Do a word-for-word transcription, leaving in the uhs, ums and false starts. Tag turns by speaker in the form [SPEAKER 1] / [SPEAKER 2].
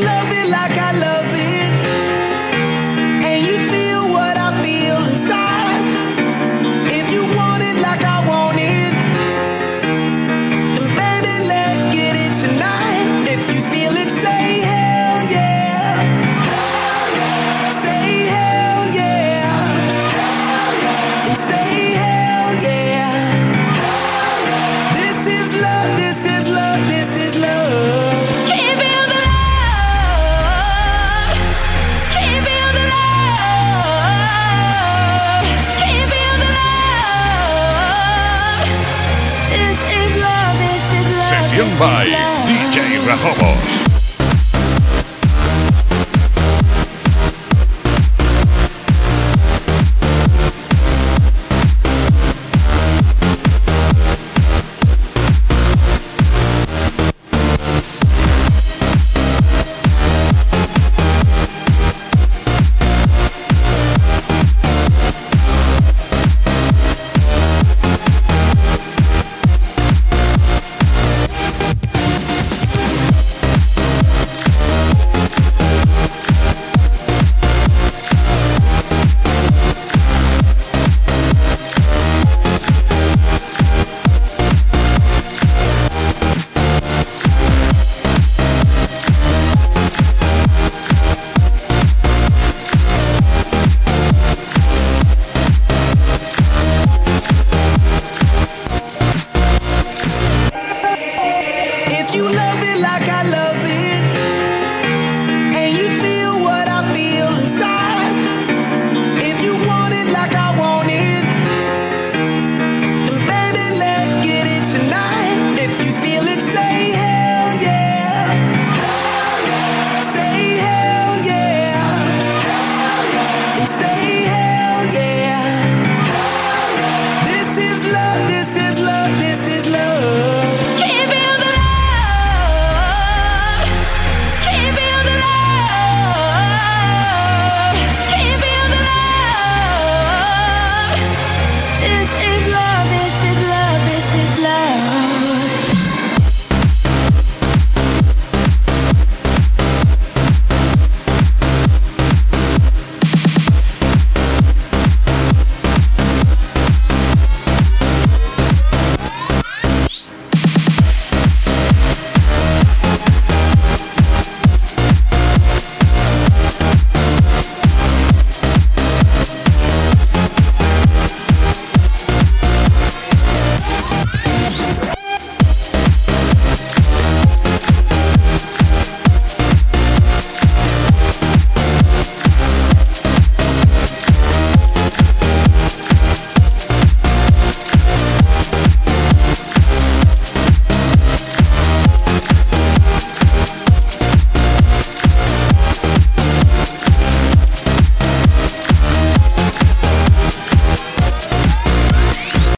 [SPEAKER 1] love it like I love it, and you feel what I feel inside. If you want it like I want it, then baby, let's get it tonight. If you feel it, say hell yeah. Say hell yeah. And say hell yeah. This is love, this is love, this is love. Can you feel the love? Can you feel the love? Can you feel the love? This is love, this is love.
[SPEAKER 2] Session by D J Rajobos.